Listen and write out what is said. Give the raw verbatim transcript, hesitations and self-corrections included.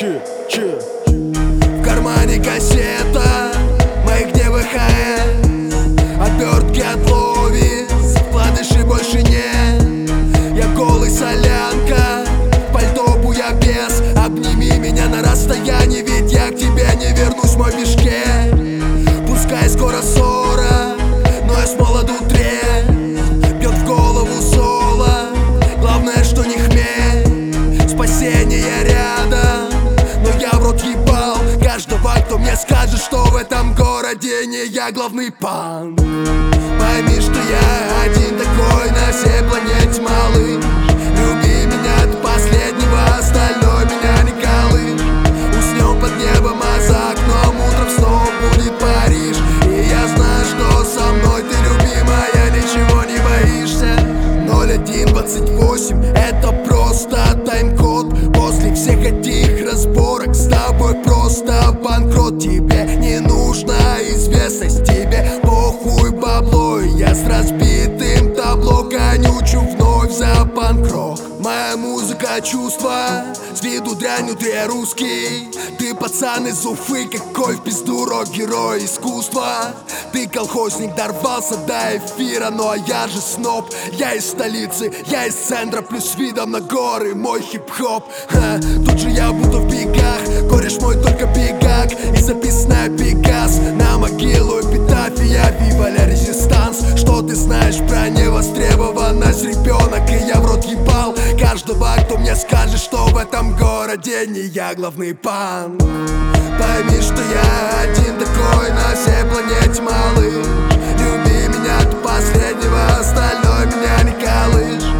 че, че. В кармане кассета моих не вэ ха эс, обертки от Ловис, вкладышей больше нет. Я голый, солянка, пальто буябес. Обними меня на расстоянии, ведь я к тебе не вернусь, мой бишкек. Пускай скоро ссора, но я с молоду трезв. Бьет в голову соло, главное, что не хмель. Спасение рядом, но я в рот ебал каждого, кто мне скажет, что в этом городе не я главный пан. Пойми, что я один такой на всей планете, малыш. Люби меня до последнего, остальное меня не колышь. Уснем под небом, а за окном утром снова будет Париж. И я знаю, что со мной ты, любимая, ничего не боишься. Ноль один двадцать восемь, это просто тайм-код. После всех этих разборок с тобой просто банкрот. Тебе не нужна известность, тебе похуй бабло. Я с разбитым табло конючу вновь за панк-рок. Моя музыка чувства, с виду дрянь, внутри я русский. Ты пацан из Уфы, какой в пизду рок-герой искусства. Ты колхозник, дорвался до эфира, ну а я же сноб. Я из столицы, я из центра, плюс с видом на горы, мой хип-хоп. Ха, тут же я буду в бегах, кореш мой только бегак. И записная Пегас на могилу эпитафия, вива ля резистанс. Что ты знаешь про невостребованность, ребенок? И я в рот ебал каждого, кто мне скажет, что в этом городе не я главный пан. Пойми, что я один такой на всей планете, малыш. Люби меня до последнего, остальное меня не колышь.